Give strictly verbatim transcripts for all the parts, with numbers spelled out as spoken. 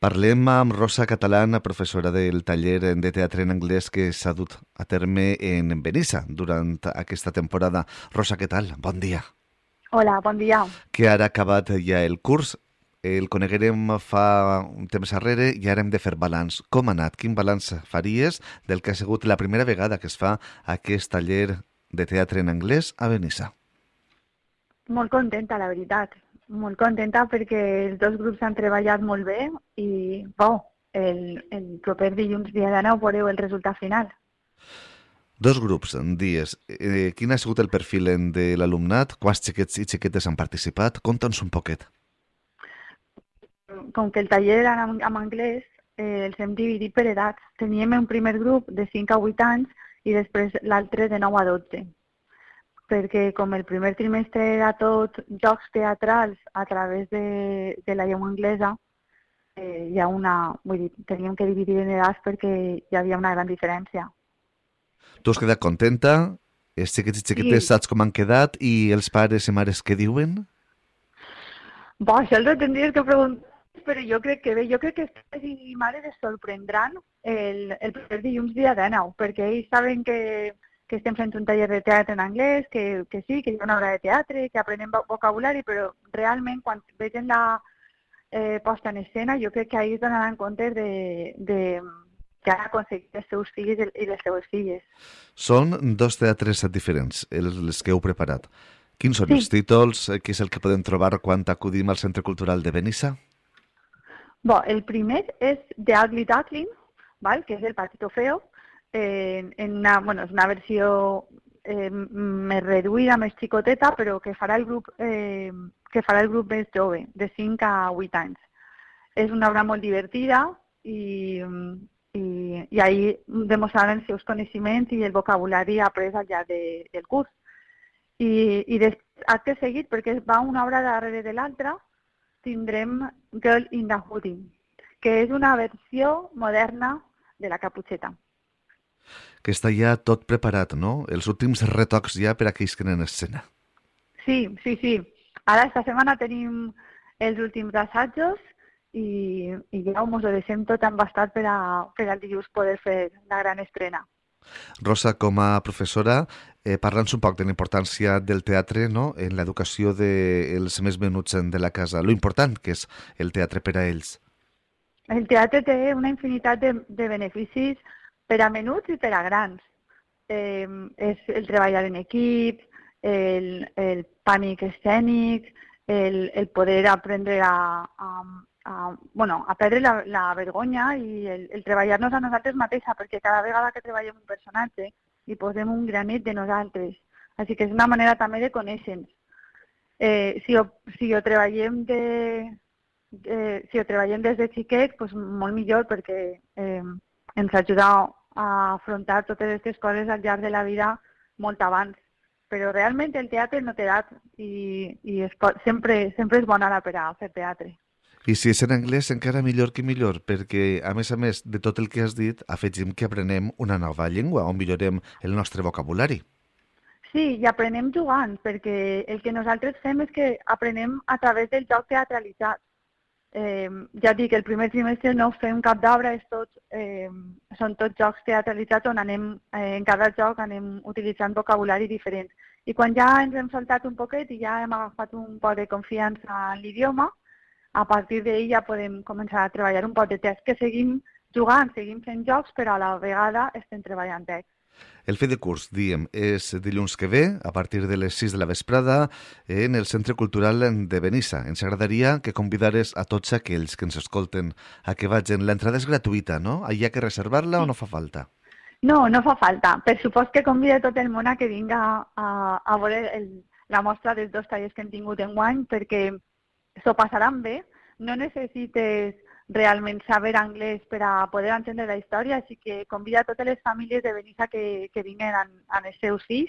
Parlem amb Rosa Catalán, professora del taller de teatre en anglès que s'ha dut a terme en Benissa durant aquesta temporada. Rosa, què tal? Bon dia. Hola, bon dia. Que ara ha acabat ja el curs, el coneguerem fa un temps arrere i ara hem de fer balanç. Com ha anat? Quin balanç faries del que ha sigut la primera vegada que es fa aquest taller de teatre en anglès a Benissa? Molt contenta, la veritat. Molt contenta perquè els dos grups han treballat molt bé i, wow, el, el proper dilluns dia de nou veureu el resultat final. Dos grups, dies. Eh, quin ha sigut el perfil de l'alumnat? Quants xiquets i xiquetes han participat? Conta'ns un poquet. Com que el taller era en, en anglès, eh, els hem dividit per edats. Teníem un primer grup de cinc a vuit anys i després l'altre de nou a dotze. Perquè com el primer trimestre era tot jocs teatrals a través de, de la llengua anglesa, eh, hi ha una, vull dir, teníem que dividir en edats perquè hi havia una gran diferència. Tu has quedat contenta? Els xiquets i xiquetes Sí. saps com han quedat i els pares i mares què diuen? Bo, això els ho tindries que preguntar, però jo crec que bé, jo crec que els pares i mares es sorprendran el, el proper dilluns dia de nou, perquè ells saben que que estem fent un taller de teatre en anglès, que, que sí, que hi ha una obra de teatre, que aprenem vocabulari, però realment quan vegin la eh, posta en escena jo crec que ahir es donaran compte de, de que han aconseguit els seus fills i les seves filles. Són dos teatres diferents, els, els que heu preparat. Quins són Sí, els títols? Què és el que podem trobar quan acudim al Centre Cultural de Benissa? bo, el primer és The Ugly Duckling, val? Que és el Patito Feo, en, en una, bueno, és una versió eh, més reduïda, més xicoteta, però que farà el grup eh, que farà el grup més jove, de cinc a vuit anys. És una obra molt divertida i, i, i ahir demostraran els seus coneixements i el vocabulari après al llarg de, del curs. I, i després, acte seguit, perquè va una obra darrere de l'altra, tindrem Girl in the Hoodie, que és una versió moderna de la Caputxeta. Que està ja tot preparat, no? Els últims retocs ja per a aquells que anen a escena. Sí, sí, sí. Ara esta setmana tenim els últims assajos i, i ja mos ho deixem tot embastat per, a, per al dilluns poder fer la gran estrena. Rosa, com a professora, eh, parla'ns un poc de la importància del teatre, no?, en l'educació dels més menuts de la casa. Lo important que és el teatre per a ells. El teatre té una infinitat de, de beneficis per a menuts i per a grans. Eh, és el treballar en equip, el, el pànic escènic, el, el poder aprendre a, a, a, bueno, a perdre la, la vergonya i el, el treballar-nos a nosaltres mateixa, perquè cada vegada que treballem un personatge hi posem un granet de nosaltres. Així que és una manera també de conèixer-nos. Eh, si, ho, si ho treballem de, eh, si ho treballem des de xiquets, doncs molt millor, perquè eh, ens ajuda a afrontar totes aquestes coses al llarg de la vida molt abans. Però realment el teatre no té edat i, i es pot, sempre, sempre és bona hora per a fer teatre. I si és en anglès, encara millor que millor, perquè, a més a més de tot el que has dit, afegim que aprenem una nova llengua, on millorem el nostre vocabulari. Sí, i aprenem jugant, perquè el que nosaltres fem és que aprenem a través del joc teatralitzat. Eh, ja dic, el primer trimestre no fem cap d'obra, és tot, eh, són tots jocs teatralitzats on anem, eh, en cada joc anem utilitzant vocabulari diferent. I quan ja ens hem soltat un poquet i ja hem agafat un poc de confiança en l'idioma, a partir d'ell ja podem començar a treballar un poc de text, que seguim jugant, seguim fent jocs, però a la vegada estem treballant text. El fi de curs, diem, és dilluns que ve, a partir de les sis de la vesprada, en el Centre Cultural de Benissa. Ens agradaria que convidares a tots aquells que ens escolten a que vagin. L'entrada és gratuïta, no? Hi ha que reservar-la o no fa falta? No, no fa falta. Per supost que convida tot el món a que vinga a, a veure el, la mostra dels dos tallers que hem tingut enguany, perquè s'ho passaran bé. No necessites realment saber anglès per a poder entendre la història, així que convida a totes les famílies de Benissa que, que vinguin amb, amb els seus fills.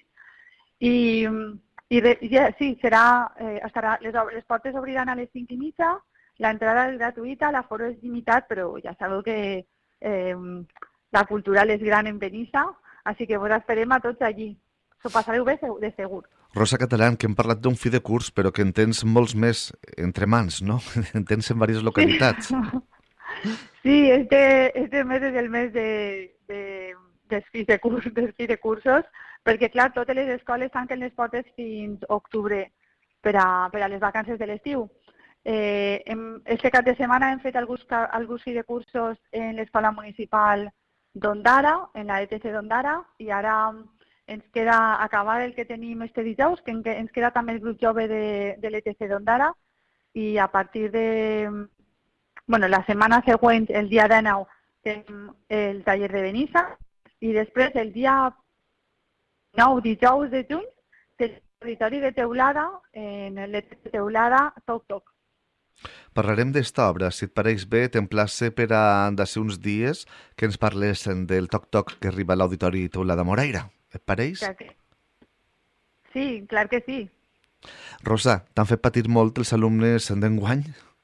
I, i re, ja, sí, serà, eh, estarà, les, les portes obriran a les cinc i mitja, l'entrada és gratuïta, l'aforo és limitat, però ja sabeu que eh, la cultural és gran en Benissa, així que vos esperem a tots allí. S'ho passareu bé de segur. Rosa Catalán, que hem parlat d'un fi de curs, però que en tens molts més entre mans, no? En tens en diverses localitats. Sí. Sí, este, este mes és el mes de, de, dels fills de, curs, dels fills de cursos, perquè, clar, totes les escoles tanquen les portes fins octubre per a, per a les vacances de l'estiu. Eh, hem, este cap de setmana hem fet alguns, alguns fills de cursos en l'escola municipal d'Ondara, en la E T C d'Ondara, i ara ens queda acabar el que tenim este dijous, que ens queda també el grup jove de, de l'E T C d'Ondara, i a partir de... Bueno, la setmana següent, el dia dinou, tenim el taller de Benissa, i després el dia nou, dijous de juny, tenim l'auditori de Teulada, en l'E T C Teulada, Toc Toc. Parlarem d'esta obra. Si et pareix bé, t'emplace per a d'ací uns dies que ens parles del Toc Toc que arriba a l'Auditori Teulada Moraira. Et pareix? Clar que... Sí, clar que sí. Rosa, t'han fet patir molt els alumnes d'enguany?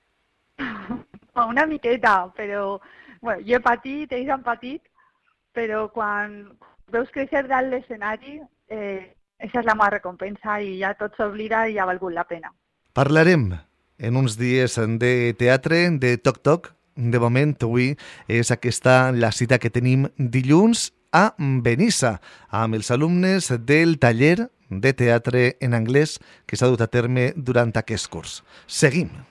Una miqueta, però bueno, jo he patit, ells han patit, però quan veus créixer dalt l'escenari, eh, aquesta és la meva recompensa i ja tot s'oblida i ja ha valgut la pena. Parlarem en uns dies de teatre, de Toc Toc. De moment, avui és aquesta la cita que tenim dilluns a Benissa, amb els alumnes del taller de teatre en anglès que s'ha dut a terme durant aquest curs. Seguim.